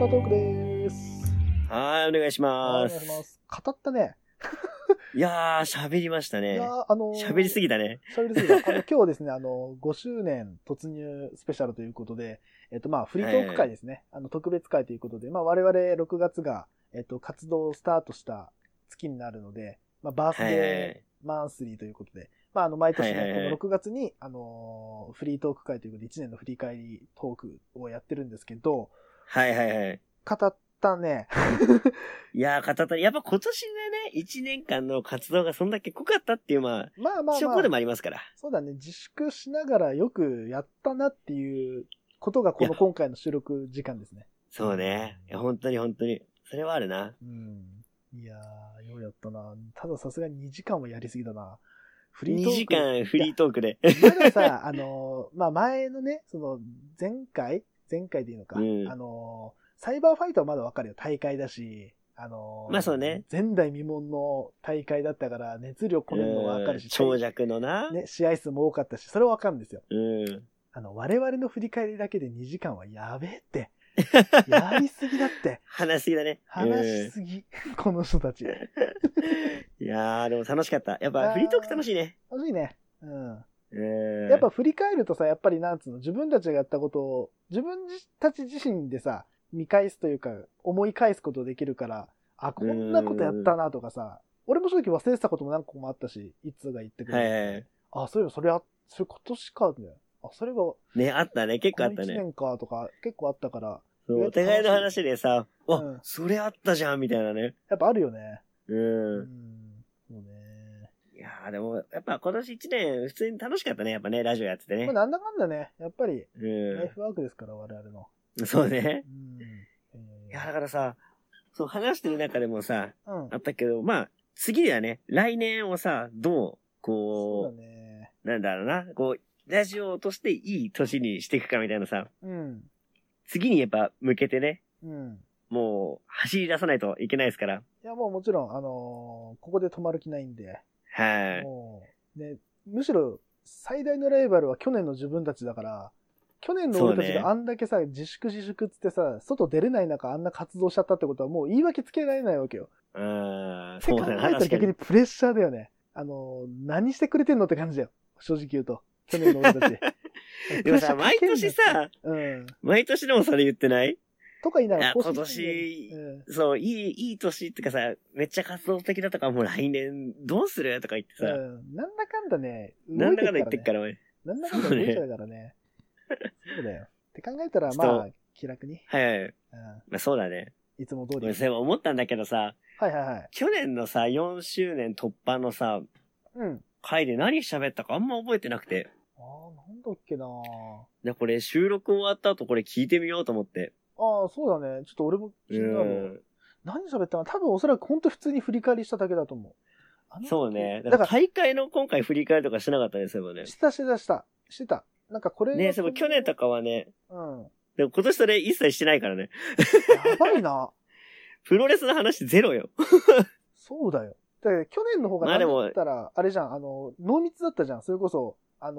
ートークでーす。 はい、お願いします。 お願いします。語ったね。 いやー、喋りましたね。喋りすぎたね。 喋りすぎた。今日はですね、5周年突入スペシャルということで、フリートーク会ですね。特別会ということで、我々6月が、活動をスタートした月になるので、バースデーマンスリーということで、毎年ね、この6月に、フリートーク会ということで、1年の振り返りトークをやってるんですけど、 はいはいはい。 語ったね。 いやー、語った。やっぱ今年でね、1年間の活動がそんだけ濃かったっていう、証拠でもありますから。 そうだね、自粛しながらよくやったなっていうことが今回の収録時間ですね。 そうね。いや、本当に本当に。それはあるな。 いやー、ようやったな。たださすがに2時間はやりすぎだな。 2時間フリートークで。 まださ、前のね、前回でいいのか。サイバーファイトはまだわかるよ。大会だし、 そうね。 前代未聞の大会だったから熱量込めるのはわかるし。 長尺のな。 ね、試合数も多かったし、それはわかるんですよ。我々の振り返りだけで2時間はやべえって。やりすぎだって。 話しすぎだね。 話しすぎ。この人たち。 いやー、でも楽しかった。やっぱフリートーク楽しいね。 楽しいね。やっぱ振り返るとさ、やっぱりなんつうの、自分たちがやったことを、自分たち自身でさ、見返すというか、思い返すことできるから、あ、こんなことやったなとかさ、俺も正直忘れてたことも何個もあったし、いつが言ってくれて。あ、そういえばそれ今年かね。あ、それが。 ね、あったね。結構あったね。 1年かとか、結構あったから。 お互いの話でさ、それあったじゃんみたいなね。 やっぱあるよね。 そうね。いやーでも、やっぱ今年1年普通に楽しかったね。やっぱね、ラジオやっててね。 なんだかんだね、やっぱり、ライフワークですから、我々の。 そうね。いや、だからさ、そう話してる中でもさ、あったけど、次ではね、来年をさ、どう、 そうだね。 なんだろうな、ラジオとしていい年にしていくかみたいなさ、次にやっぱ向けてね、もう走り出さないといけないですから。 いや、もちろん、ここで止まる気ないんで。 はい。 もう、ね、むしろ最大のライバルは去年の自分たちだから、去年の俺たちがあんだけさ、自粛っつってさ、外出れない中あんな活動しちゃったってことはもう言い訳つけられないわけよ。 そうだね。 考えたら逆にプレッシャーだよね。何してくれてんのって感じだよ。正直言うと。去年の俺たち。 でもさ、毎年さ、毎年でもそれ言ってないとか言いながら今年、そう、いい年ってかさ、めっちゃ活動的だとか、もう来年どうするとか言ってさ。 なんだかんだね。 なんだかんだ言ってっから俺。 なんだかんだ動いちゃうからね。そうだよ。って考えたら、気楽に。 はい。そうだね。 いつも通り。 俺、そう思ったんだけどさ、 はい。 去年のさ、4周年突破のさ、回で何喋ったかあんま覚えてなくて。 なんだっけなこれ収録終わった後これ聞いてみようと思って。 そうだね。ちょっと俺も気になる。何喋ったの？多分おそらく本当普通に振り返りしただけだと思う。そうね。だから大会の今回振り返りとかしなかったですよね。 してた。なんかこれ。 ね、去年とかはね。でも今年それ一切してないからね。 やばいな。 プロレスの話ゼロよ。 そうだよ。だから去年の方が何だったら、あれじゃん、濃密だったじゃん。それこそ、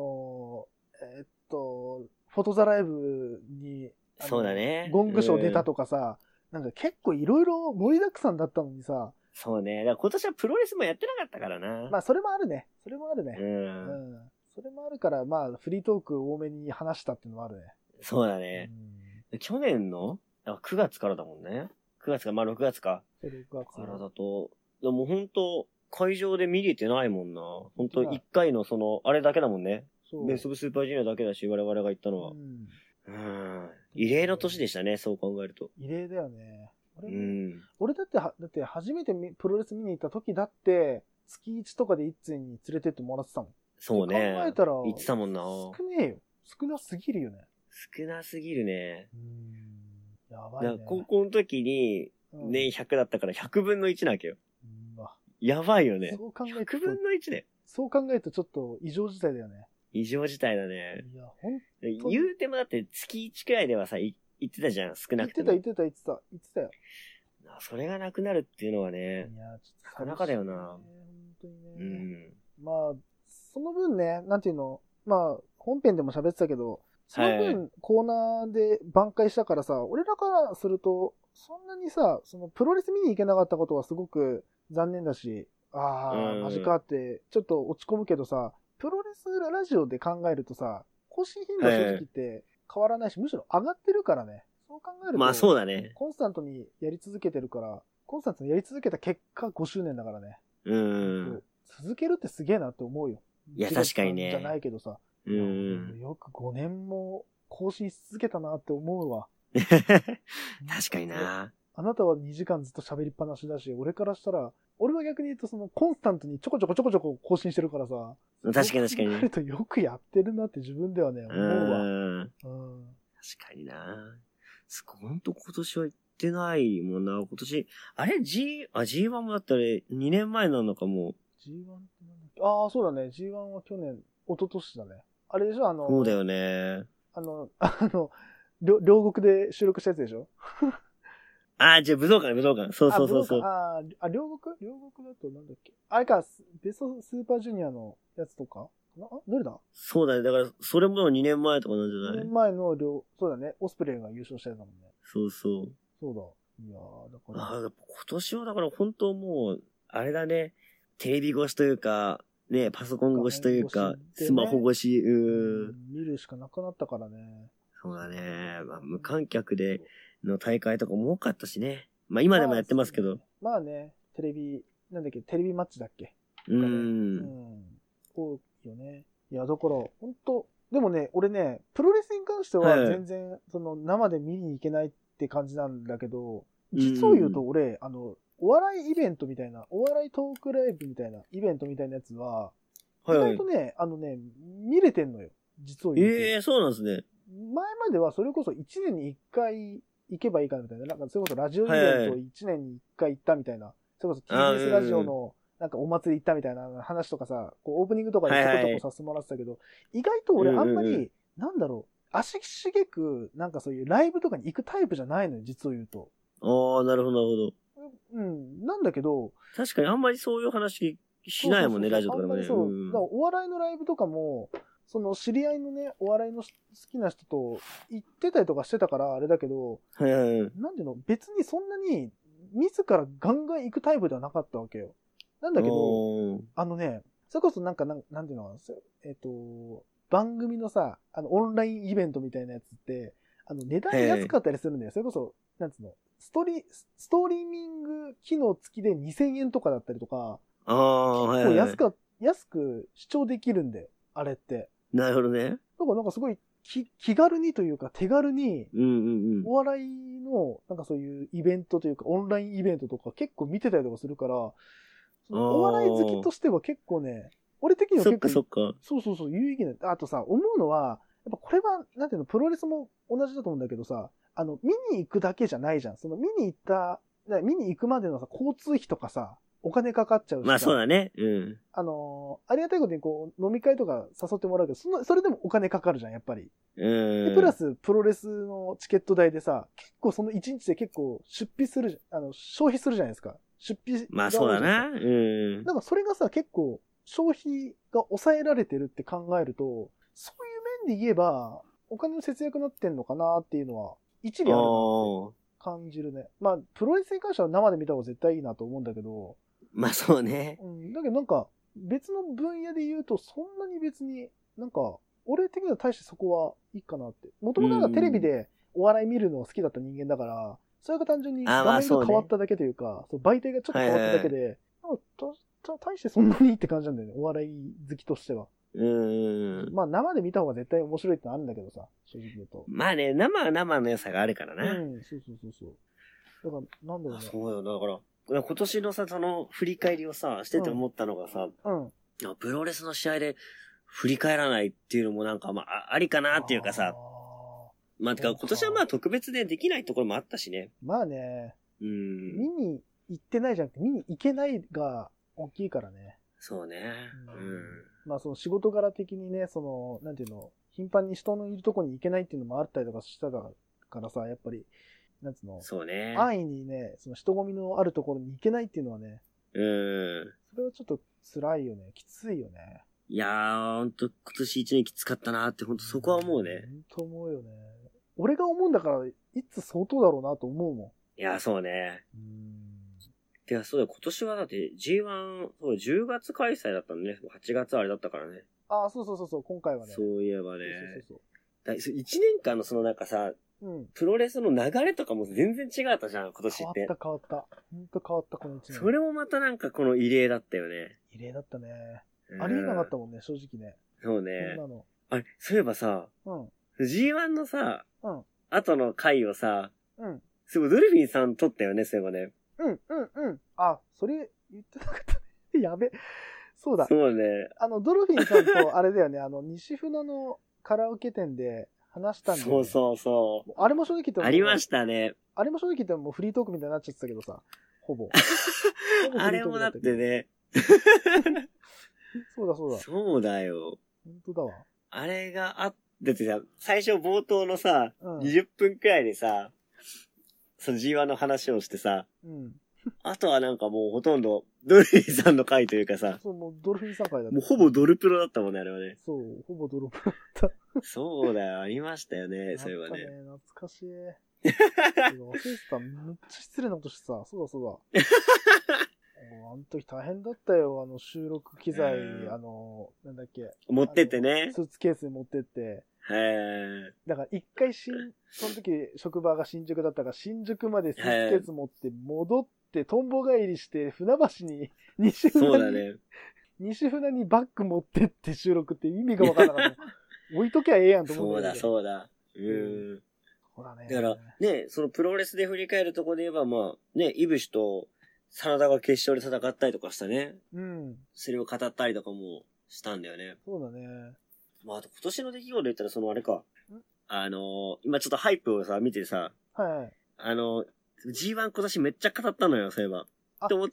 フォトザライブに、 そうだね。 ゴングショー出たとかさ、なんか結構いろいろ盛りだくさんだったのにさ。 そうね。だから今年はプロレスもやってなかったからな。 それもあるね。それもあるから、フリートーク多めに話したっていうのもあるね。 そうだね。去年の9月からだもんね。9月か、6月か。 6月からだと、でも本当会場で見れてないもんな。本当1回のあれだけだもんね。ベストスーパージュニアだけだし、我々が行ったのは。異例の年でしたね、そう考えると。 異例だよね。俺だって初めてプロレス見に行った時だって、月1とかで一通に連れてってもらってたもん。 そうね。 考えたら、 言ってたもんな。 少ねえよ。少なすぎるよね。 少なすぎるね。 やばいね。 高校の時に、年100だったから100分の1なわけよ。やばいよね。 そう考えると。 100分の1で。 そう考えるとちょっと異常事態だよね。 異常事態だね。 いや、ほんと。 言うてもだって月1くらいではさ、言ってたじゃん、少なくても。 言ってたよ。 それがなくなるっていうのはね、 いや、ちょっとなかなかだよな。 本当にね。その分ね、なんていうの、本編でも喋ってたけど、その分コーナーで挽回したからさ、俺らからすると、 そんなにさ、プロレス見に行けなかったことはすごく残念だし、マジかって、ちょっと落ち込むけどさ、プロレスラジオで考えるとさ、更新頻度正直って変わらないし、むしろ上がってるからね。そう考えると、 まあそうだね。 コンスタントにやり続けてるから、コンスタントにやり続けた結果5周年だからね。続けるってすげえなって思うよ。 いや、確かにね。 じゃないけどさ。よく5年も更新し続けたなって思うわ。 確かにな。 あなたは2時間ずっと喋りっぱなしだし、俺からしたら、俺は逆に言うとコンスタントにちょこちょこ更新してるからさ。 確かに確かに。 考えるとよくやってるなって自分ではね、思うわ。 確かにな。ほんと今年は行ってないもんな。今年、あれ G1 もだったら2年前なのかもう。 G1 ってなんだっけ。ああ、そうだね。G1 は去年、一昨年だね。あれでしょそうだよね。 両国で収録したやつでしょじゃあ武道館。そうそう。 両国だとなんだっけ。あれか、ベストスーパージュニアのやつとかどれだ？ そうだね。だから、それも2年前とかなんじゃない？ 2年前のそうだね。オスプレイが優勝したやつだもんね。 そう。 そうだ。いやー、だから。 今年はだから本当もう、あれだね。テレビ越しというか、ね、パソコン越しというか、スマホ越し、 見るしかなくなったからね。 そうだね。まあ、無観客での大会とかも多かったしね。まあ今でもやってますけど。 まあね、テレビマッチだっけ？多いよね。いや、だから、本当でもね、俺ね、プロレスに関しては全然、生で見に行けないって感じなんだけど、実を言うと俺、お笑いイベントみたいな、お笑いトークライブみたいな、イベントみたいなやつは、意外とね、見れてんのよ。実を言うと。 そうなんですね。 前まではそれこそ1年に1回行けばいいかなみたいな。なんかそれこそラジオイベント1年に1回行ったみたいな。それこそ TBS ラジオのなんかお祭り行ったみたいな話とかさ、オープニングとかでちょこちょこさせてもらってたけど、意外と俺あんまり、なんだろう、足しげく、なんかそういうライブとかに行くタイプじゃないのよ、実を言うと。 なるほど。 なんだけど。 確かにあんまりそういう話しないもんね、ラジオとかでもね。 だからお笑いのライブとかも、知り合いのね、お笑いの好きな人と行ってたりとかしてたから、あれだけど、なんていうの、別にそんなに、自らガンガン行くタイプではなかったわけよ。なんだけど、それこそなんていうの、番組のさ、オンラインイベントみたいなやつって、値段安かったりするんだよ。それこそ、なんつうの、ストリーミング機能付きで2000円とかだったりとか、結構安く視聴できるんで、あれって。 なるほどね。 だからなんかすごい気軽にというか手軽に、お笑いのなんかそういうイベントというかオンラインイベントとか結構見てたりとかするから、お笑い好きとしては結構ね、俺的には結構、 そっか。 そう、有意義な。あとさ、思うのは、やっぱこれは、なんていうの、プロレスも同じだと思うんだけどさ、見に行くだけじゃないじゃん。見に行くまでのさ、交通費とかさ、お金かかっちゃうし。 まあそうだね。 ありがたいことにこう、飲み会とか誘ってもらうけど、それでもお金かかるじゃん、やっぱり。で、プラス、プロレスのチケット代でさ、結構その1日で結構出費する、消費するじゃないですか。出費。 まあそうだな。 なんかそれがさ、結構、消費が抑えられてるって考えると、そういう面で言えば、お金の節約になってんのかなっていうのは、一理あるなって感じるね。まあ、プロレスに関しては生で見た方が絶対いいなと思うんだけど。 まあそうね。 だけどなんか、別の分野で言うと、そんなに別に、なんか、俺的には大してそこはいいかなって。もともとなんかテレビでお笑い見るのが好きだった人間だから、それが単純に画面が変わっただけというか、媒体がちょっと変わっただけで、大してそんなにいいって感じなんだよね、お笑い好きとしては。まあ生で見た方が絶対面白いってのあるんだけどさ、正直言うと。 まあね、生は生の良さがあるからな。 そう。だから、なんだろうね。 そうよ、だから、今年のさ、振り返りをさ、してて思ったのがさ、プロレスの試合で振り返らないっていうのもなんか、まあ、ありかなっていうかさ、まあ、てか今年はまあ特別でできないところもあったしね。 まあね、見に行ってないじゃなくて、見に行けないが大きいからね。 そうね。 まあその仕事柄的にね、なんていうの、頻繁に人のいるとこに行けないっていうのもあったりとかしたからさ、やっぱり、なんつうの、 そうね。 安易にね、その人混みのあるところに行けないっていうのはね、それはちょっと辛いよね、きついよね。 いやー、ほんと今年一年きつかったなって、ほんとそこは思うね。 ほんと思うよね。俺が思うんだから、いつ相当だろうなと思うもん。 いや、そうね。てか、そうだ、今年はだって G1、そう、10月開催だったのね。8月あれだったからね。 ああ、そうそうそうそう、今回はね。 そういえばね。 そう。 1年間のそのなんかさ、プロレスの流れとかも全然違ったじゃん、今年って。 変わった。ほんと変わった、この1年。 それもまたなんかこの異例だったよね。 異例だったね。ありえなかったもんね、正直ね。 そうね。あれ、そういえばさ、G1 のさ、後の回をさ、すごいドルフィンさん撮ったよね、そういえばね。 あ、それ言ってなかったね。やべ。そうだ。 そうね。 ドルフィンさんとあれだよね、西船のカラオケ店で話したんだよね。 そう。 あれも正直言っても。 ありましたね。 あれも正直言ってもフリートークみたいになっちゃってたけどさ、ほぼ。 あれもだってね。 そうだ。 そうだよ。 本当だわ。 あれがだってさ、最初冒頭のさ、20分くらいでさ、その G1 の話をしてさ、あとはなんかもうほとんどドルフィンさんの回というかさ、 そう、もうドルフィンさん回だった。 もうほぼドルプロだったもんね、あれはね。 そう、ほぼドルプロだった。 そうだよ、ありましたよね、それはね。 懐かしい。忘れてた。めっちゃ失礼なことしてさ、そうだ。あの時大変だったよ、収録機材、なんだっけ。 持ってってね。 スーツケースに持ってって。だから一回その時職場が新宿だったから、新宿までスーツケース持って戻って、トンボ帰りして、船橋に、西船にバッグ持ってって収録って意味がわからなかった。置いときゃええやんと思って。 そうだ。ほらね。だから、ね、そのプロレスで振り返るところで言えば、まあ、ね、イブシと真田が決勝で戦ったりとかしたね。それを語ったりとかもしたんだよね。 そうだね。 まあ、あと今年の出来事で言ったら、あれか。今ちょっとハイプをさ、見てさ。G1 今年めっちゃ語ったのよ、そういえば。と思って、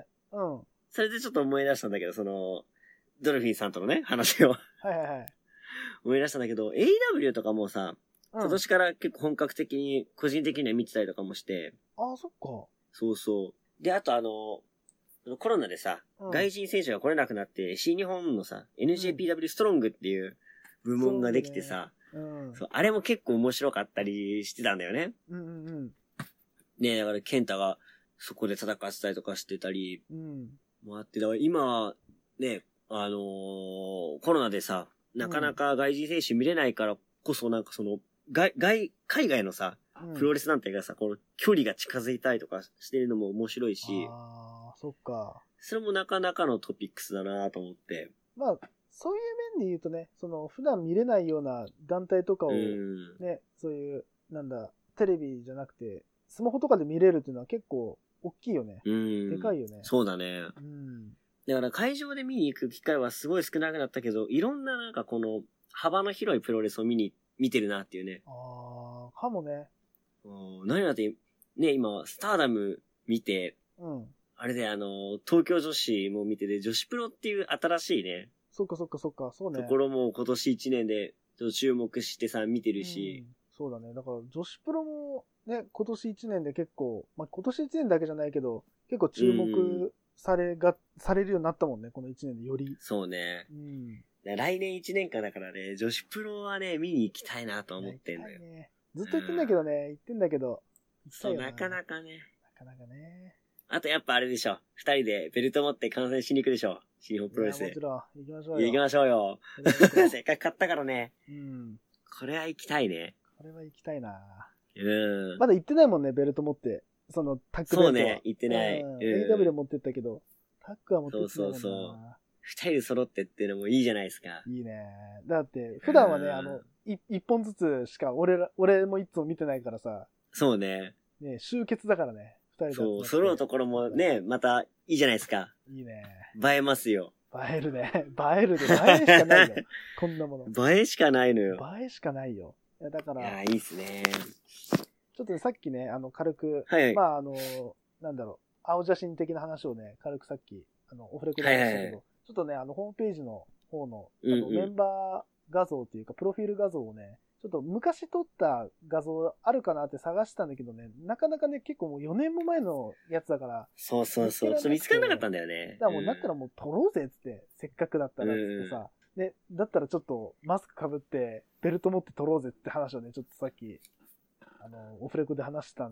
それでちょっと思い出したんだけど、ドルフィンさんとのね、話を。思い出したんだけど、AEW とかもさ、今年から結構本格的に、個人的には見てたりとかもして。 あ、そっか。 そう。で、あとコロナでさ、外人選手が来れなくなって、新日本のさ、NJPW ストロングっていう部門ができてさ、あれも結構面白かったりしてたんだよね。ね、だからケンタがそこで戦ってたりとかしてたり、もあって、だから今、ね、コロナでさ、なかなか外人選手見れないからこそ、なんか海外のさ、プロレス団体がさ、この距離が近づいたりとかしてるのも面白いし、 そっか。 それもなかなかのトピックスだなと思って。 まあ、そういう面で言うとね、普段見れないような団体とかをね、そういう、テレビじゃなくて、スマホとかで見れるっていうのは結構大きいよね。でかいよね。 そうだね。だから会場で見に行く機会はすごい少なくなったけど、いろんななんかこの幅の広いプロレスを見てるなっていうね。 かもね。 何だって、ね、今、スターダム見て、あれで東京女子も見てて、女子プロっていう新しいね。 そっか、そうね。 ところも今年1年でちょっと注目してさ、見てるし。 そうだね。だから女子プロもね、今年1年で結構、まあ今年1年だけじゃないけど、結構注目されるようになったもんね、この1年でより。 そうね。来年1年間だからね、女子プロはね、見に行きたいなと思ってんのよ。 ずっと言ってんだけどね、 そう、なかなかね。 ね。 あとやっぱあれでしょ。2人でベルト持って観戦しに行くでしょ。新日本プロレスで。 もちろん、行きましょうよ。 行きましょうよ。せっかく買ったからね。これは行きたいね。 これは行きたいな。まだ行ってないもんね、ベルト持って。タッグベルトは。 そうね、行ってない。 AW 持ってったけど、タッグは持ってってないもんな。 そう。2人で揃ってっていうのもいいじゃないですか。 いいね。だって、普段はね、一本ずつしか俺もいつも見てないからさ。 そうね。 ね、集結だからね。 2人で。そう、揃うところもね、またいいじゃないですか。 いいね。 映えますよ。 映えるね。映えしかないよ。こんなもの。 映えしかないのよ。 映えしかないよ。だから。 いいっすね。 ちょっとね、さっきね、軽く、まあ、青写真的な話をね、軽くさっき、オフレコで話したけど、ちょっとね、ホームページの方の、メンバー画像というか、プロフィール画像をね、ちょっと昔撮った画像あるかなって探したんだけどね、なかなかね、結構もう4年も前のやつだから。 そう。ちょっと見つからなかったんだよね。 だからもう、だったらもう撮ろうぜっつって、せっかくだったらっつってさ、で、だったらちょっとマスク被って、ベルト持って撮ろうぜって話をね、ちょっとさっき、オフレコで話したんで、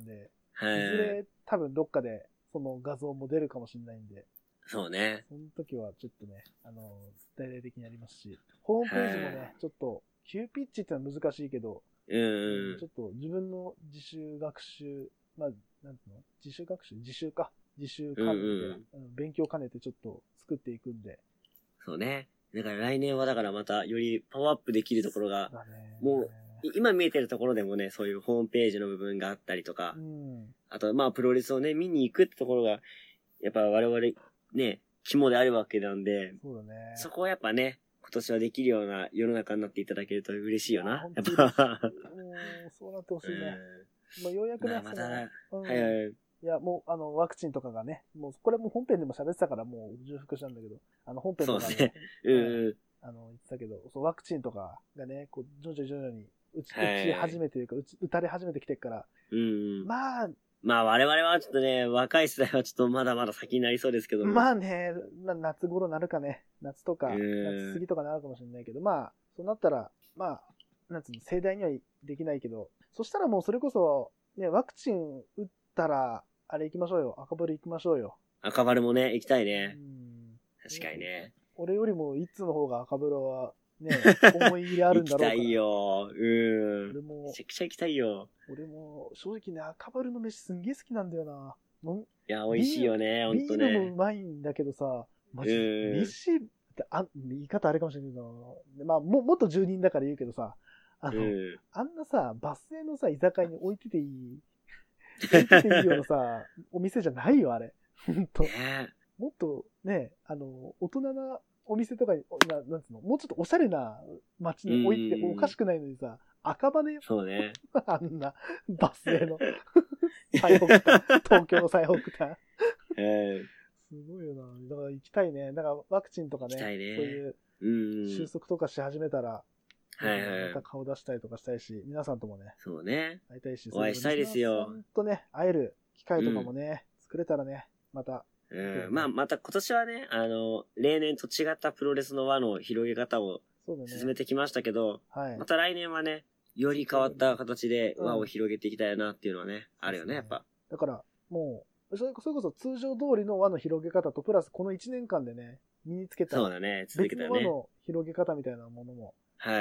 はい。 いずれ多分どっかでその画像も出るかもしれないんで。 そうね。 その時はちょっとね、大々的にやりますし、ホームページもね、ちょっと、急ピッチってのは難しいけど、ちょっと自分の自主学習、まあ、なんていうの自主学習自習か。自習兼ねて、勉強兼ねてちょっと作っていくんで。 そうね。だから来年はだからまたよりパワーアップできるところが、もう、今見えてるところでもね、そういうホームページの部分があったりとか、あとまあプロレスをね、見に行くってところが、やっぱ我々ね、肝であるわけなんで、 そうだね。 そこはやっぱね、今年はできるような世の中になっていただけると嬉しいよな。やっぱ。 そうなってほしいね。まあ、ようやくね、 また、はいはい。いや、もう、ワクチンとかがね、もう、これも本編でも喋ってたから、もう重複したんだけど、本編とかそうですね。言ってたけど、そう、ワクチンとかがね、こう、徐々に打ち始めていうか、打たれ始めてきてるから、 まあ我々はちょっとね、若い世代はちょっとまだまだ先になりそうですけども。 まあね、夏頃なるかね、夏とか、夏過ぎとかなるかもしれないけど、まあ、そうなったら、まあ、なんつうの、盛大にはできないけど、そしたらもうそれこそ、ね、ワクチン打ったら、あれ行きましょうよ。赤バル行きましょうよ。 赤バルもね、行きたいね。確かにね。 俺よりもいつの方が赤バルは、ね、思い入れあるんだろうから。 行きたいよ。 俺も、 めちゃくちゃ行きたいよ。 俺も、正直ね、赤バルの飯すんげえ好きなんだよな。 いや、美味しいよね、ほんとね。 ビールもうまいんだけどさ、マジ飯って、言い方あれかもしれないけど、まあ、もっと住人だから言うけどさ、あんなさ、バス停のさ、居酒屋に置いてていいようなさ、お店じゃないよ、あれ。ほんと。もっとね、大人なお店とかに、なんつうの、もうちょっとおしゃれな街に置いておかしくないのにさ、赤羽よ。 そうね。 あんな、バス停の、最北端、東京の最北端。すごいよな。だから行きたいね。だからワクチンとかね、そういう収束とかし始めたら、また顔出したりとかしたいし、皆さんともね、 そうね。 会いたいし、 お会いしたいですよ。 ほんとね、会える機会とかもね、作れたらね、また。 まあ、また今年はね、例年と違ったプロレスの輪の広げ方を進めてきましたけど、また来年はね、より変わった形で輪を広げていきたいなっていうのはね、あるよね、やっぱ。 だから、もう、それこそ通常通りの輪の広げ方と、プラスこの1年間でね、身につけた、 そうだね、続けたね。 別の輪の広げ方みたいなものも、 はい、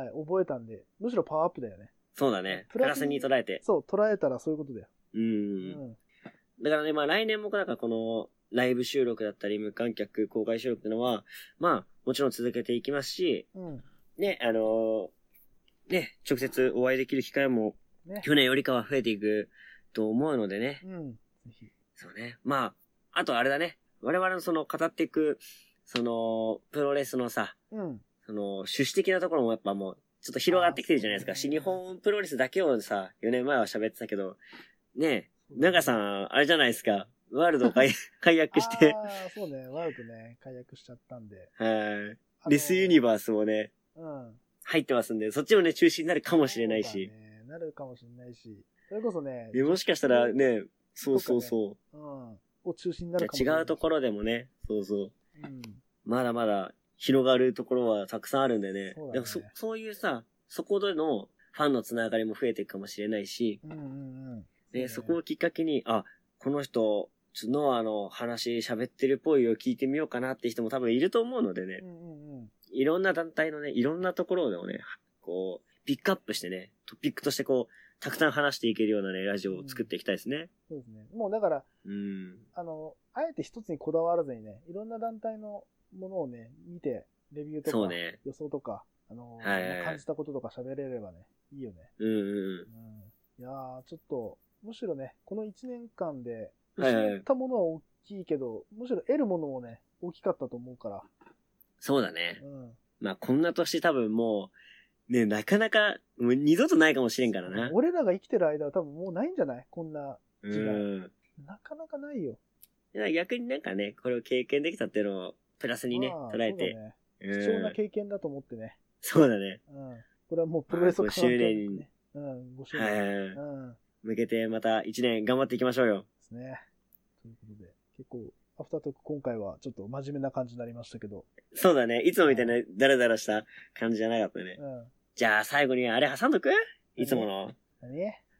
覚えたんで、むしろパワーアップだよね。 そうだね。プラスに捉えて。 そう、捉えたらそういうことだよ。 だからね、まあ来年もなんかこの、ライブ収録だったり、無観客公開収録っていうのは、まあ、もちろん続けていきますし、ね、ね、直接お会いできる機会も、去年よりかは増えていくと思うのでね。そうね。まあ、あとあれだね。我々のその語っていく、その、プロレスのさ、その、趣旨的なところもやっぱもう、ちょっと広がってきてるじゃないですか。新日本プロレスだけをさ、4年前は喋ってたけど、ね、長さん、あれじゃないですか。ワールド解約して。 そうね、ワールドね、解約しちゃったんで。 はい。レスユニバースもね、入ってますんで、そっちもね、中止になるかもしれないし。 なるかもしれないし。それこそね。 もしかしたらね、そう。 中止になるかもしれない。 違うところでもね、そう。まだまだ広がるところはたくさんあるんでね。でもそういうさ、そこでのファンのつながりも増えていくかもしれないし。で、そこをきっかけに、この人、ノアの話喋ってるっぽいを聞いてみようかなって人も多分いると思うのでね。いろんな団体のね、いろんなところでもね、こう、ピックアップしてね、トピックとしてこう、たくさん話していけるようなね、ラジオを作っていきたいですね。 そうですね。もうだから、あえて一つにこだわらずにね、いろんな団体のものをね、見て、レビューとか、予想とか、感じたこととか喋れればね、いいよね。いやー、ちょっと、むしろね、この1年間で、失ったものは大きいけど、むしろ得るものもね、大きかったと思うから。 そうだね。まあ、こんな年多分もう、ね、なかなか、もう二度とないかもしれんからな。 俺らが生きてる間は多分もうないんじゃないこんな時代。なかなかないよ。 逆になんかね、これを経験できたっていうのを、プラスにね、捉えて。 貴重な経験だと思ってね。 そうだね。 これはもうプロレスを 5周年に。 5周年。 向けてまた1年頑張っていきましょうよ。 ですね。ということで、結構、アフタートーク今回はちょっと真面目な感じになりましたけど。 そうだね。いつもみたいなダラダラした感じじゃなかったね。じゃあ最後にあれ挟んどくいつもの。 何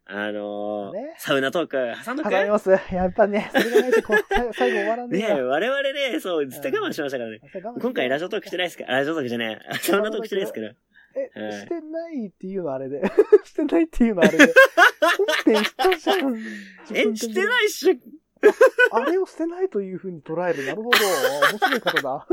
ねサウナトーク挟んどく？ 挟みます。やっぱね、それがないと最後終わらんねえねえ、我々ね、そう、ずっと我慢しましたからね。今回ラジオトークしてないですか？ラジオトークじゃねえ。サウナトークしてないですから。 してないっていうのあれで。してないっていうのあれで。本編したじゃん。 してないっしょ。 あれをしてないという風に捉える。なるほど。面白い方だ。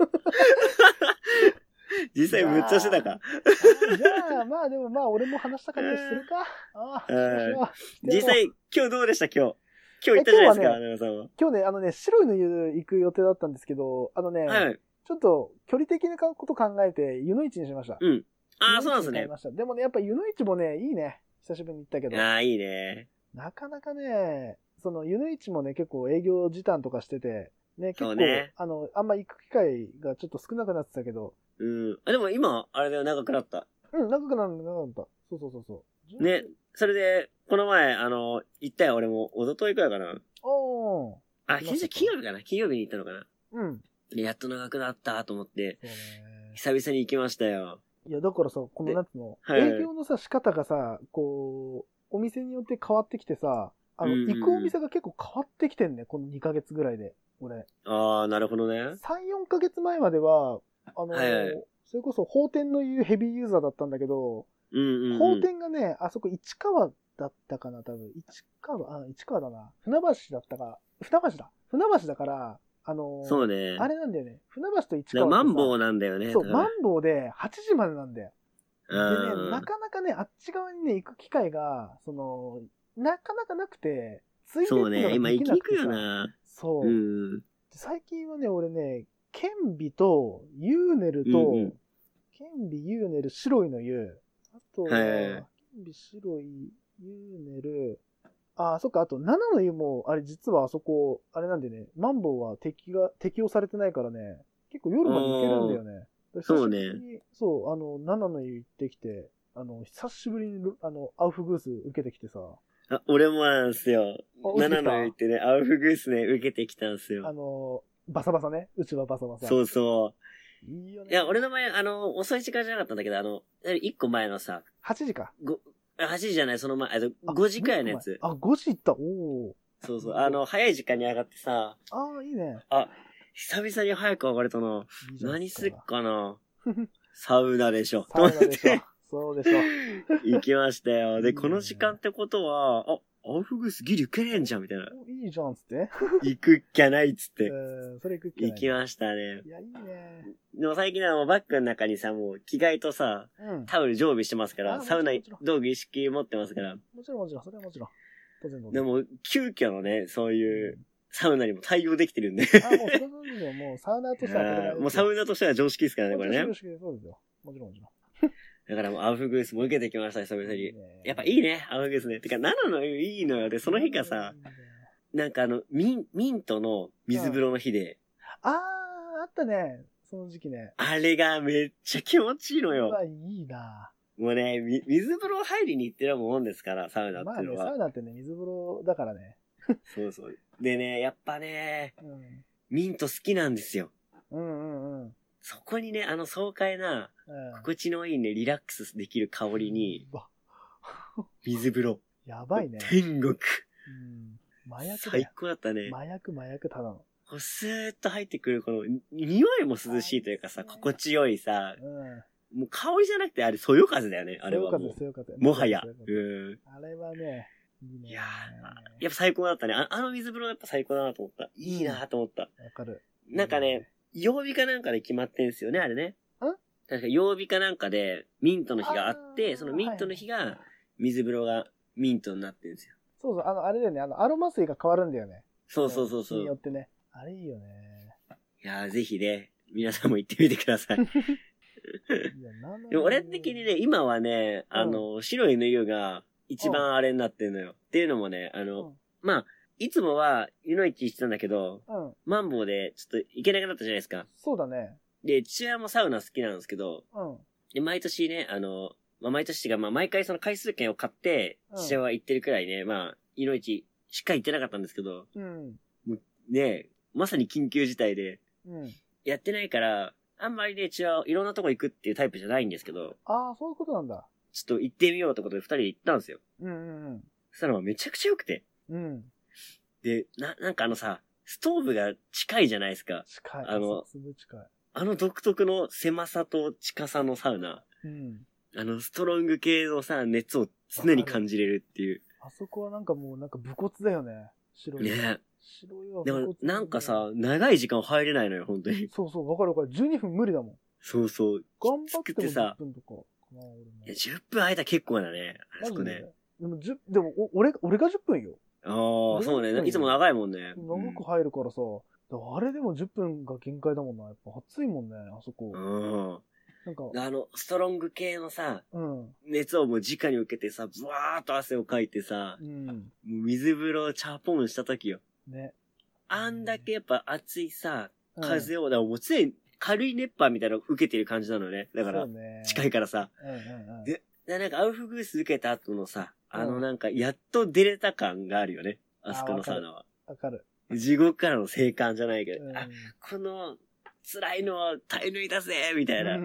実際むっちゃしてたか。 じゃあ、まあでもまあ俺も話した感じするか。 実際、今日どうでした今日行ったじゃないですか、奈良さんは。 今日ね、白いの湯行く予定だったんですけど、 はい。 ちょっと距離的なこと考えて湯の市にしました。 うん。ああ、そうなんですね。 でもね、やっぱ湯の市もね、いいね。久しぶりに行ったけど。 ああ、いいね。 なかなかね、その湯の市もね、結構営業時短とかしてて、ね、結構、 ね、 あんま行く機会がちょっと少なくなってたけど。 うん。でも今、あれだよ、長くなった。 うん、長くなった。そう。 ね、それで、この前、行ったよ、俺も。一昨日くらいかな。 おー。 金曜日かな？金曜日に行ったのかな？ うん。 やっと長くなったと思って、久々に行きましたよ。 いや、だからさ、この夏の、営業のさ、仕方がさ、こう、お店によって変わってきてさ、行くお店が結構変わってきてんね、この2ヶ月ぐらいで、俺。 ああ、なるほどね。 3、4ヶ月前までは、それこそ、法天の言うヘビーユーザーだったんだけど、法天がね、あそこ市川だったかな、多分。市川だな。船橋だったか、船橋だから、 そうね。 あれなんだよね。船橋と市川ってマンボウなんだよね。 そう、マンボウで8時までなんだよ。でね、なかなかね、あっち側にね、行く機会が、なかなかなくて、 ついでそうね、今行きにくいよな。 そう。最近はね、俺ね、ケンビと、ユーネルと、ケンビ、ユーネル、白いの湯。あとは、ケンビ、白い、ユーネル、そっか、あと、7の湯も、あれ実はあそこ、あれなんでね、マンボウは適用されてないからね、結構夜まで行けるんだよね。 そうね。 そう、7の湯行ってきて、久しぶりに、アウフグース受けてきてさ。 俺もなんですよ。7の湯行ってね、アウフグースね、受けてきたんですよ。 バサバサね。うちはバサバサ。 そうそう。 いいよね。 いや、俺の前、遅い時間じゃなかったんだけど、1個前のさ。 8時か。 8時じゃない、その前、5時くらいのやつ。 5時行った。おー。 そうそう。早い時間に上がってさ。 いいね。 久々に早く上がれたな。何すっかな。サウナでしょ。 サウナでしょ。そうでしょ。 行きましたよ。で、この時間ってことは、アウフグースギリ受けれんじゃん、みたいな。 いいじゃん、つって。 行くっきゃないっつって。 それ行くっきゃない。 行きましたね。 いや、いいね。 でも最近はもうバッグの中にさ、もう着替えとさ、タオル常備してますから、サウナ道具一式持ってますから。 もちろん、それはもちろん。当然。 でも、急遽のね、そういう、サウナにも対応できてるんで。 もうそれなんでもうサウナとしてはもうサウナとしては常識ですからね、これね。 常識そうですよ。もちろん。 だからもうアウフグースも受けてきました、久々に。やっぱいいね、アウフグースね。てか、7のいいのよ。で、その日がさ、なんかミントの水風呂の日で。 あったね。その時期ね。 あれがめっちゃ気持ちいいのよ。 いいな。 もうね、水風呂入りに行ってるもんですから、サウナっていうのは。 まあね、サウナってね、水風呂だからね。 そうそう。でね、やっぱね、ミント好きなんですよ。そこにね、爽快な、心地のいいね、リラックスできる香りに、水風呂。 やばいね。 天国。 麻薬最高だったね。 麻薬ただの。 スーッと入ってくる、この、匂いも涼しいというかさ、心地よいさ、もう香りじゃなくて、あれ、そよ風だよね、あれは。 そよ風。 もはや。 あれはね、 いややっぱ最高だったね。水風呂やっぱ最高だなと思った。いいなと思った。 わかる。 なんかね、曜日かなんかで決まってんすよね、あれね。確か曜日かなんかでミントの日があって、そのミントの日が、水風呂がミントになってるんですよ。 そうそう、あれだよね、アロマ水が変わるんだよね。 そう。 日によってね。あれいいよね。 いやぜひね、皆さんも行ってみてください。でも俺的にね、今はね、白いの湯が一番あれになってるのよ。っていうのもね、まあ、いつもは湯の市してたんだけど、マンボウでちょっと行けなくなったじゃないですか。 そうだね。 で、父親もサウナ好きなんですけど、で毎年ね、毎年が、毎回その回数券を買って、父親は行ってるくらいね、湯の市しか行ってなかったんですけど、もうね、まさに緊急事態で、やってないから、あんまりね、父はいろんなとこ行くっていうタイプじゃないんですけど。 そういうことなんだ。 ちょっと行ってみようってことで2人で行ったんですよ。 うんうんうん。 そしたらめちゃくちゃ良くて。 うん。 で、なんかさ、ストーブが近いじゃないですか。 近い。すごい近い。 独特の狭さと近さのサウナ。 うん。 ストロング系のさ、熱を常に感じれるっていう。 あそこはなんかもう武骨だよね。白い。 ね。 白いわ。 でもなんかさ、長い時間入れないのよ、本当に。 そうそう、わかるわかる。12分無理だもん。 そうそう。 頑張っても10分とか。 いや、10分空いたら結構だね。あそこね。 でも、俺が10分よ。 ああ、そうね。いつも長いもんね。 長く入るからさ、あれでも10分が限界だもんな。やっぱ暑いもんね、あそこ。なんかストロング系のさ、 うん、 熱をもう直に受けてさ、ブワーっと汗をかいてさ、もう水風呂チャーポンした時よ。ね。あんだけやっぱ暑いさ、風を、だからもう常に軽い熱波みたいなのを受けてる感じなのね。だから、近いからさ。で、なんかアウフグース受けた後のさ、なんかやっと出れた感があるよね。あそこのサウナは。 わかる。 地獄からの生還じゃないけど、この辛いのは耐え抜いたぜみたいな。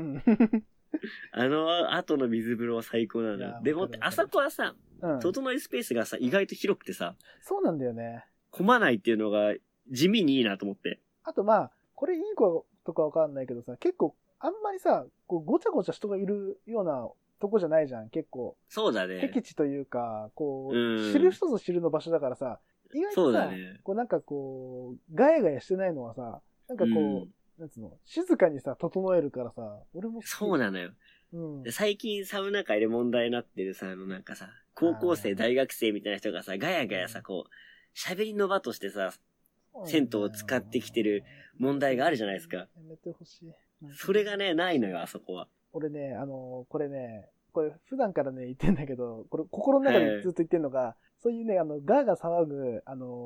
後の水風呂は最高なんだ。でもって、あそこはさ、整いスペースがさ、意外と広くてさ。 そうなんだよね。 混まないっていうのが地味にいいなと思って。 あとまあ、これいい子とかわかんないけどさ、結構、あんまりさ、こうごちゃごちゃ人がいるようなとこじゃないじゃん、結構。 そうだね。 僻地というか、こう、知る人ぞ知るの場所だからさ、意外とさ、こうなんかこう、ガヤガヤしてないのはさ、なんかこう、なんつうの、静かにさ、整えるからさ、俺も。 そうなのよ。最近サウナ界で問題になってるさ、なんかさ、高校生、大学生みたいな人がさ、ガヤガヤさ、こう、喋りの場としてさ、銭湯を使ってきてる問題があるじゃないですか。やめてほしい。 それがね、ないのよ、あそこは。 俺ね、これ普段からね、言ってんだけど、これ心の中でずっと言ってんのが、そういうね、ガーガー騒ぐ、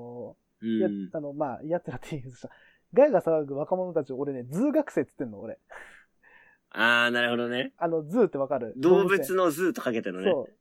奴らって言うとさ、ガーガー騒ぐ若者たちを俺ね、ズー学生って言ってんの、俺。 あー、なるほどね。 ズーってわかる？ 動物のズーとかけてるのね。 そう。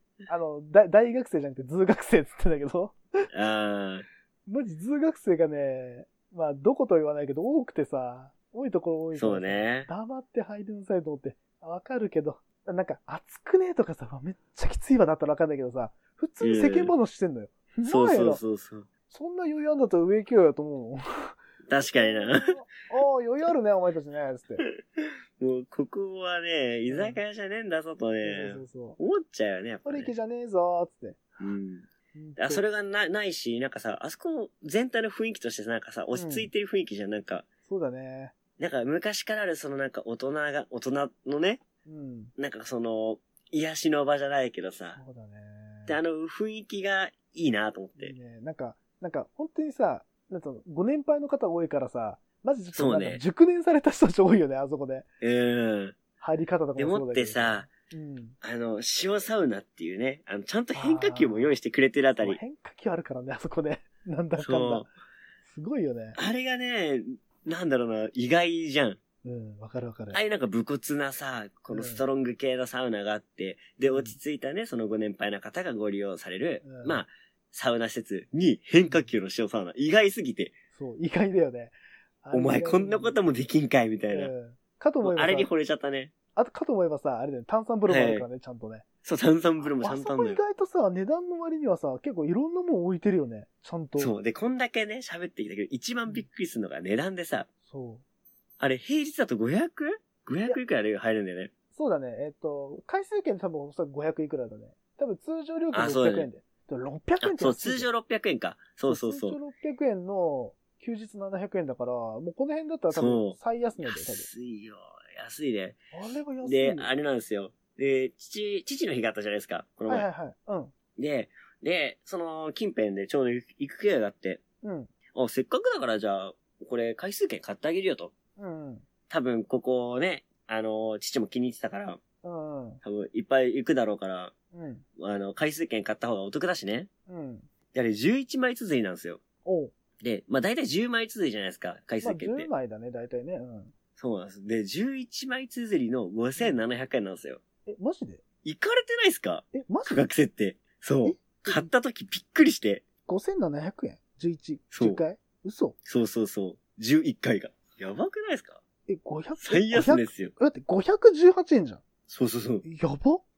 大学生じゃなくてズー学生って言ってんだけど。マジズー学生がね、まあ、どことは言わないけど、多くてさ、多いところ多いから。 そうね。 黙って入りなさいと思って。わかるけど。なんか、暑くねえとかさ、めっちゃきついわだったらわかんないけどさ、普通に世間話してんのよ。 そうそう。 そんな余裕あんだったら上行けよと思うもん。 確かにな。 ああ、余裕あるね、お前たちね、つって。 もう、ここはね、居酒屋じゃねえんだぞとね、思っちゃうよね、やっぱ、ね。 これ池じゃねえぞ、つって。 それがないし、なんかさ、あそこ全体の雰囲気としてなんかさ、落ち着いてる雰囲気じゃん、なんか。 そうだね。 なんか昔からあるそのなんか大人のね、なんかその、癒しの場じゃないけどさ。 そうだね。 で、雰囲気がいいなと思って。 なんか本当にさ、なんかご年配の方多いからさ、まずちょっとなんか熟年された人たち多いよね、あそこで。入り方とかもそうだけど。 でもってさ、塩サウナっていうね、ちゃんと変化球も用意してくれてるあたり。 変化球あるからね、あそこで。なんだかんだ。すごいよね。 あれがね、なんだろうな、意外じゃん。 わかるわかる。 ああいうなんか武骨なさ、このストロング系のサウナがあって、で、落ち着いたね、そのご年配な方がご利用される、まあ、サウナ施設に変化球の塩サウナ。意外すぎて。 そう、意外だよね。 お前こんなこともできんかいみたいな。 かと思えば。 あれに惚れちゃったね。 かと思えばさ、あれだよね、炭酸風呂もあるからね、ちゃんとね。 そう、炭酸風呂もちゃんとあるのよ。 あそこ意外とさ、値段の割にはさ、結構いろんなもん置いてるよね、ちゃんと。 そう。で、こんだけね、喋ってきたけど、一番びっくりするのが値段でさ。 そう。 あれ、平日だと 500?500 いくらで入るんだよね。 そうだね。回数券多分おそらく500いくらだね。多分通常料金600円で。600円ってそう、通常600円か。そう。 通常600円の休日700円だから、もうこの辺だったら多分最安値で、多分。 安いよ。安いね。 あれは安い。 で、あれなんですよ。で、父の日があったじゃないですか。この前。で、その、近辺でちょうど行く機会があって。せっかくだからじゃあ、これ回数券買ってあげるよと。多分ここね、父も気に入ってたから、多分いっぱい行くだろうから、回数券買った方がお得だしね。やはり11枚綴りなんですよ。で、まあ大体10枚綴りじゃないですか、回数券って。 10枚だね、大体ね。 そうなんです。で、11枚綴りの5700円なんですよ。 マジで？ 行かれてないですか？ マジで？ 価格設定。そう。買った時びっくりして。 5700円 ?11。10回？嘘？ そう。11回が。やばくないですか？ 500？ 最安ですよ。 だって518円じゃん。 そう。 やば？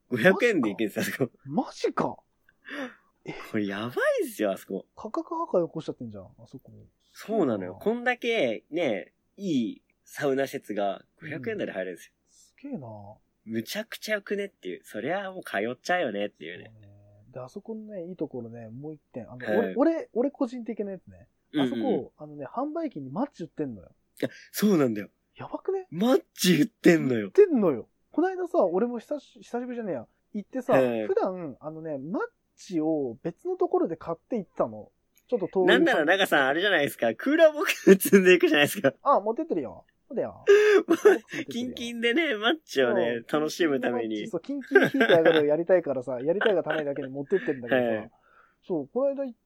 500円で行けるんですよ、あそこ。 マジか。 これやばいっすよ、あそこ。 価格破壊起こしちゃってんじゃん、あそこ。 そうなのよ。こんだけ、ね、いいサウナ施設が500円台で入れるんですよ。 すげえな。 むちゃくちゃよくねっていう。そりゃもう通っちゃうよねっていうね。 で、あそこのね、いいところね、もう一点。 はい俺個人的なやつね。あそこ、販売機にマッチ売ってんのよ。 いや、そうなんだよ。 やばくね？ マッチ売ってんのよ。 売ってんのよ。この間さ、俺も久しぶりじゃねえや。行ってさ、普段、マッチを別のところで買って行ったの。ちょっと遠い。 なんなら中さん、あれじゃないですか。クーラーボックス積んでいくじゃないですか。 あ、持ってってるよ。そうだよ。 キンキンでね、マッチをね、楽しむために。 そう、キンキン引いてあげるやりたいからさ、やりたいがためだけに持ってってんだけどさ、そう、この間行って、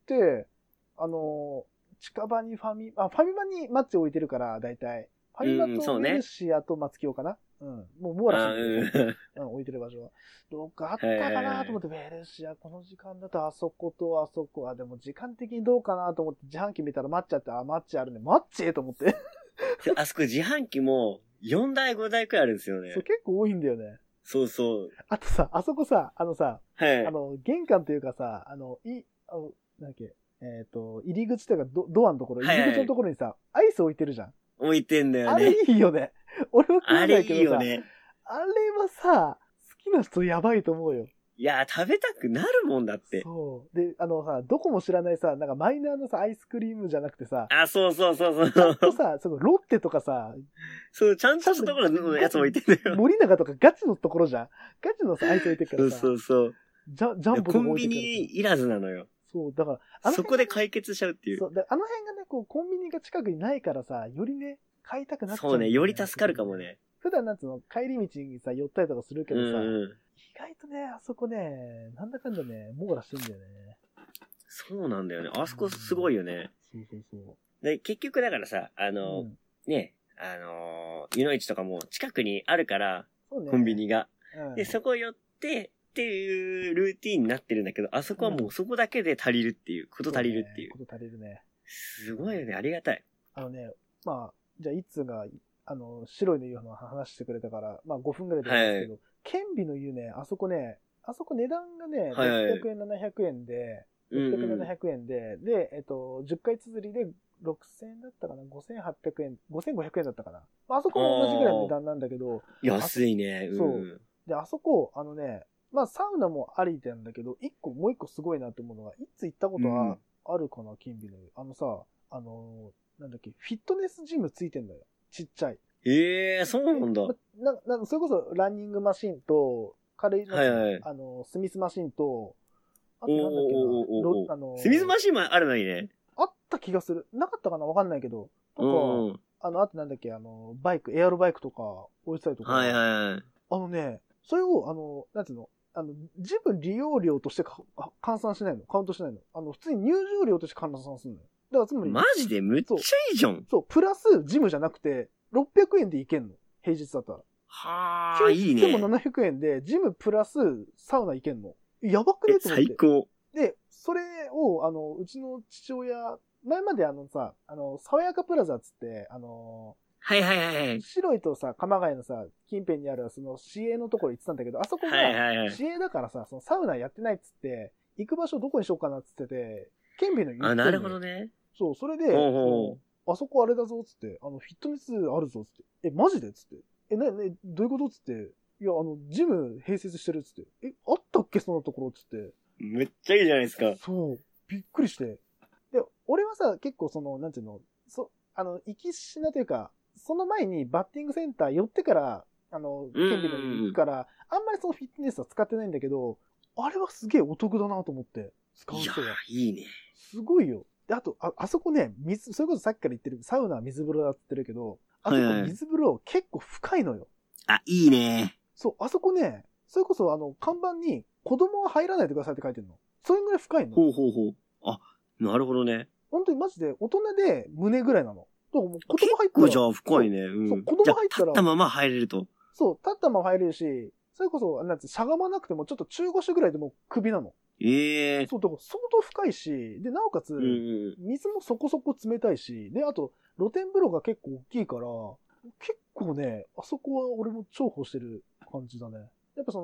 近場にファミマにマッチ置いてるから、だいたい。ファミマとメルシアと松清かな、もう網羅してる、置いてる場所は。どっかあったかなと思って、メルシア、この時間だとあそことあそこは、でも時間的にどうかなと思って自販機見たらマッチあって、マッチあるね。マッチと思って。 あそこ自販機も4台5台くらいあるんですよね。 そう、結構多いんだよね。 そうそう。 あとさ、あそこさ、玄関というかさ、なんだっけ、入り口というかドアのところ、入り口のところにさ、アイス置いてるじゃん。 置いてんだよね。 あれいいよね。俺は食うんだけどさ。 あれいいよね。 あれはさ、好きな人やばいと思うよ。 いや、食べたくなるもんだって。 そう。で、どこも知らないさ、なんかマイナーのさ、アイスクリームじゃなくてさ。 そうそうそうそう。 ちゃんとさ、ロッテとかさ。 そう、ちゃんとしたところのやつ置いてんだよ。 森永とかガチのところじゃん。ガチのさ、アイス置いてるからさ。 そうそうそう。 ジャンボコンビニいらずなのよ。 そう、だから、 そこで解決しちゃうっていう。 そう、あの辺がね、こう、コンビニが近くにないからさ、よりね、買いたくなっちゃう、 そうね、より助かるかもね。 普段なんつうの、帰り道にさ、寄ったりとかするけどさ、意外とね、あそこね、なんだかんだね、網羅してんだよね。 そうなんだよね。あそこすごいよね。 そうそうそう。 で、結局だからさ、ね、湯の市とかも近くにあるから、ね、コンビニが。で、そこ寄ってっていうルーティーンになってるんだけど、あそこはもうそこだけで足りるっていう、こと足りるっていう。 こと足りるね。 すごいよね、ありがたい。 まあ、じゃあ、いつが、白いの湯の話してくれたから、まあ5分ぐらいでなんですけど、顕微の湯ね、あそこ値段がね、600円、700円で、600円、700円で、で、10回綴りで6000円だったかな ?5800 円、5500円だったかな、あそこも同じぐらいの値段なんだけど。 安いね。 そう。で、あそこ、まあサウナもありなんだけど、もう一個すごいなと思うのが、いつ行ったことはあるかな、顕微の湯。なんだっけ、フィットネスジムついてんだよ。ちっちゃい。 そうなんだ。 それこそランニングマシンと、軽いの、スミスマシンと、あとなんだっけな、 スミスマシンもあるのにね。 あった気がする。なかったかなわかんないけど。とか、あとなんだっけ、バイク、エアロバイクとか置いてたりとか。それを、なんつうの、自分利用料として換算しないの。カウントしないの。普通に入場料として換算するのよ。だからつまり。 マジでむっちゃいいじゃん。 そう、プラスジムじゃなくて、600円で行けんの。平日だったら。 はぁ、いいね。 でも700円で、ジムプラスサウナ行けんの。やばくねと思って。 最高。 で、それを、うちの父親、前まで爽やかプラザっつって、 はいはいはい。 白いとさ、鎌ヶ谷のさ、近辺にある、市営のところ行ってたんだけど、あそこが、市営だからさ、サウナやってないっつって、行く場所どこにしようかなっつってて、県美の言ってなるほどね。 そう、それで、あそこあれだぞっつって、フィットネスあるぞっつって、マジでっつって、どういうことっつって、いや、ジム併設してるっつって、あったっけそんなところっつって。 めっちゃいいじゃないですか。 そう、びっくりして。で、俺はさ、結構なんていうの、行きしなというか、その前にバッティングセンター寄ってから、県美のに行くから、あんまりそのフィットネスは使ってないんだけど、あれはすげえお得だなと思って、使う人が。 いや、いいね。 すごいよ。で、あと、あそこね、それこそさっきから言ってる、サウナは水風呂だって言ってるけど、あそこ水風呂結構深いのよ。 いいね。 そう、あそこね、それこそ看板に子供は入らないでくださいって書いてるの。それぐらい深いの。 ほう。なるほどね。 本当にマジで大人で胸ぐらいなの。子供入ったら。 結構じゃあ深いね。 そう、子供入ったら。 立ったまま入れると。 そう、立ったまま入れるし、それこそ、しゃがまなくてもちょっと中腰ぐらいでもう首なの。そう、だから相当深いし、で、なおかつ、水もそこそこ冷たいし、で、あと、露天風呂が結構大きいから、結構ね、あそこは俺も重宝してる感じだね。やっぱ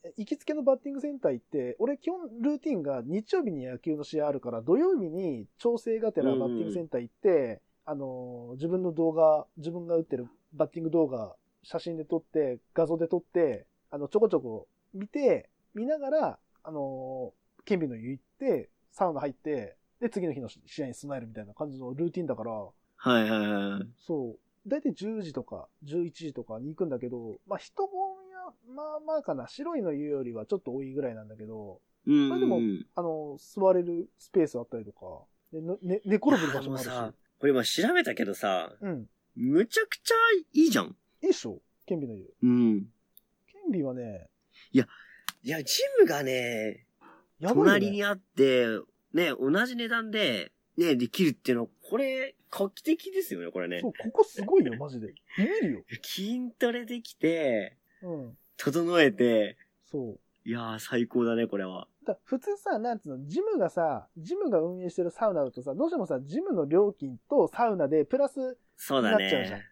行きつけのバッティングセンター行って、俺基本ルーティンが日曜日に野球の試合あるから、土曜日に調整がてらバッティングセンター行って、自分の動画、自分が打ってるバッティング動画、写真で撮って、画像で撮って、ちょこちょこ見ながら、県美の湯行って、サウナ入って、で、次の日の試合に備えるみたいな感じのルーティンだから、 はいはいはい。 そう。だいたい10時とか11時とかに行くんだけど、まあ人もまあまあかな、白いの湯よりはちょっと多いぐらいなんだけど、それでも、座れるスペースあったりとか、寝転ぶ場所もあるし。 これ今調べたけどさ、 うん。 むちゃくちゃいいじゃん。 いいっしょ県美の湯。 うん。 県美はね、 いや、ジムがね、隣にあって、ね、同じ値段で、ね、できるっていうの、これ、画期的ですよね、これね。 そう、ここすごいよ、マジで。ビビるよ。 筋トレできて、 うん。 整えて、 そう。 いやー、最高だね、これは。 普通さ、なんつうの、ジムが運営してるサウナだとさ、どうしてもさ、ジムの料金とサウナでプラスになっちゃうじゃん。ここ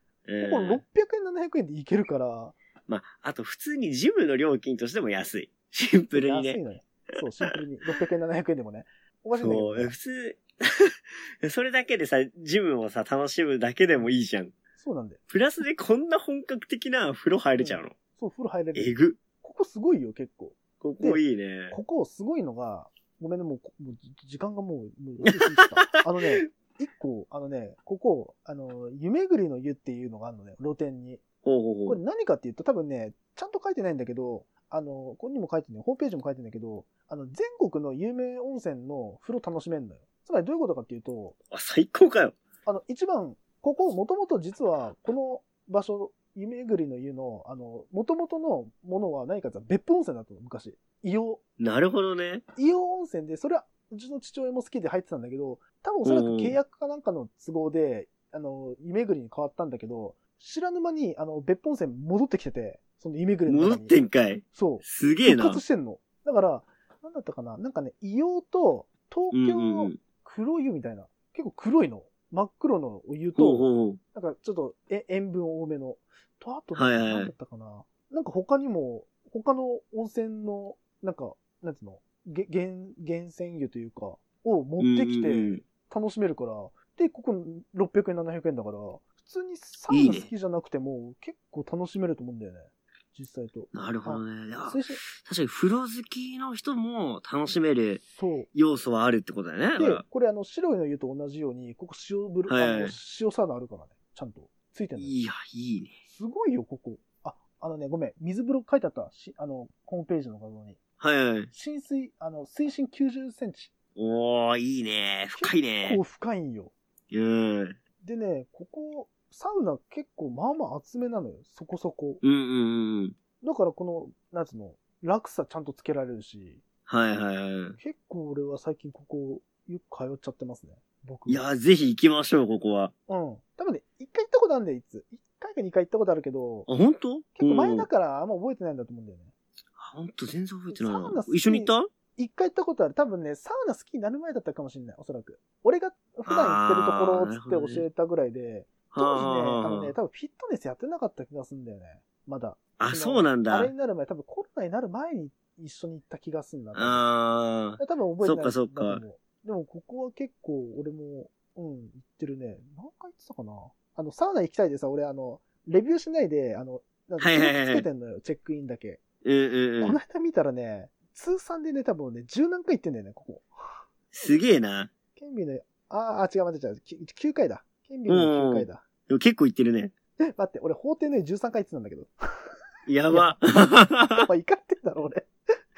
600円、700円でいけるから。 まあ、あと普通にジムの料金としても安い。シンプルにね。 安いのよ。そう、シンプルに。600円、700円でもね。おかしいんだけど、ね。 そう、普通、それだけでさ、ジムをさ、楽しむだけでもいいじゃん。 そうなんだよ。 プラスでこんな本格的な風呂入れちゃうの。 そう、風呂入れる。 えぐ。 ここすごいよ、結構。 ここいいね。 ここすごいのが、ごめんね、もう時間がもう一個、ここ、湯巡りの湯っていうのがあるのね、露店に。これ何かっていうと、多分ね、ちゃんと書いてないんだけど、ここにも書いてね、ホームページも書いてんだけど、全国の有名温泉の風呂楽しめるのよ。つまりどういうことかっていうと、 最高かよ。 一番、ここ、もともと実は、この場所、湯巡りの湯の、もともとのものは何かって言ったら別府温泉だったの、昔。硫黄。 なるほどね。 硫黄温泉で、それは、うちの父親も好きで入ってたんだけど、多分おそらく契約かなんかの都合で、湯巡りに変わったんだけど、知らぬ間に、別府温泉戻ってきてて、その湯巡りの中に。戻ってんかい。 そう。 すげえな。 復活してんの。だから、なんだったかな、なんかね、硫黄と、東京黒湯みたいな、結構黒いの。真っ黒のお湯と、なんかちょっと塩分多めの。と、あと、何だったかな。なんか他にも、他の温泉の、なんか、なんつうの、源泉湯というか、を持ってきて楽しめるから、で、ここ600円、700円だから、普通にサウナ好きじゃなくても結構楽しめると思うんだよね。実際と。 なるほどね。確かに風呂好きの人も楽しめる要素はあるってことだよね。 で、これ白いの湯と同じように、ここ塩サウナあるからね。ちゃんと。ついてるの。 いや、いいね。 すごいよ、ここ。ごめん。水風呂書いてあった。ホームページの画像に。 はい。 水深90センチ。 おー、いいね。深いね。 結構深いんよ。でね、ここ、サウナ結構まあまあ厚めなのよ。そこそこ。だからこの、なんつうの、落差ちゃんとつけられるし。 はいはいはい。 結構俺は最近ここ、よく通っちゃってますね。僕。 いや、ぜひ行きましょう、ここは。 うん。多分ね、1回行ったことあるんだよ、1回か2回行ったことあるけど。 あ、本当？ 結構前だからあんま覚えてないんだと思うんだよね。 本当全然覚えてないな。一緒に行った？ 一回行ったことある。多分ね、サウナ好きになる前だったかもしれない、おそらく。俺が普段行ってるところをつって教えたぐらいで、当時ね、多分フィットネスやってなかった気がするんだよね。まだ。 あ、そうなんだ。 あれになる前、多分コロナになる前に一緒に行った気がするんだ。 多分覚えてない。 そっか。 でもここは結構俺も、行ってるね。何回行ってたかな。サウナ行きたいでさ、俺レビューしないで、つけてんのよ、チェックインだけ。この間見たらね、通算でね、多分ね、10何回行ってんだよね、ここ。 すげえな。 県美の、違う、9回だ。県美の9回だ。 でも結構行ってるね。 待って、俺、法廷の13回行ってたんだけど。 やば。 行かれてんだろ、俺。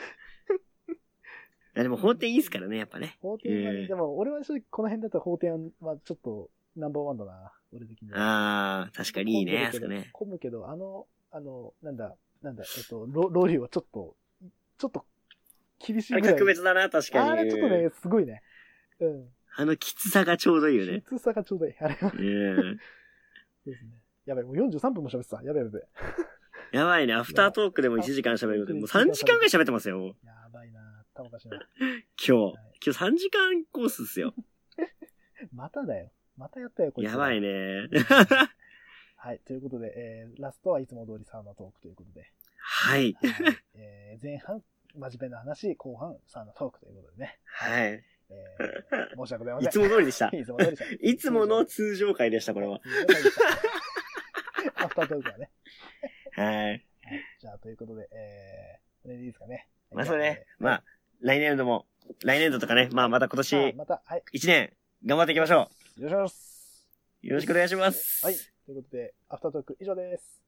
でも法廷いいっすからね、やっぱね。 法廷はね、でも俺は正直この辺だったら法廷はちょっとナンバーワンだな、俺的には。 確かにいいね、 混むけど、なんだ、ロリーはちょっと厳しいぐらい。 格別だな、確かに。 あれちょっとね、すごいね。 きつさがちょうどいいよね。 きつさがちょうどいい。あれは。そうですね。やばい、もう43分も喋ってた。やばい。 やばいね、アフタートークでも1時間喋るので、もう3時間ぐらい喋ってますよ。 やばいな、頭おかしいな。 今日3時間コースっすよ。 まただよ。またやったよ、これ。 やばいね。 はい、ということで、ラストはいつも通りサウナトークということで。 はい。 前半、真面目な話、後半、サウナトークということでね。 はい。 申し訳ございません。 いつも通りでした。 いつも通りでした。 いつもの通常回でした、これは。 アフタートークはね。 はい。 じゃあ、ということで、これでいいですかね。 まあ、そうね。まあ、来年度とかね、まあ、また今年、 また、はい。 1年、頑張っていきましょう。よろしくお願いします。 よろしくお願いします。 はい。ということで、アフタートーク以上です。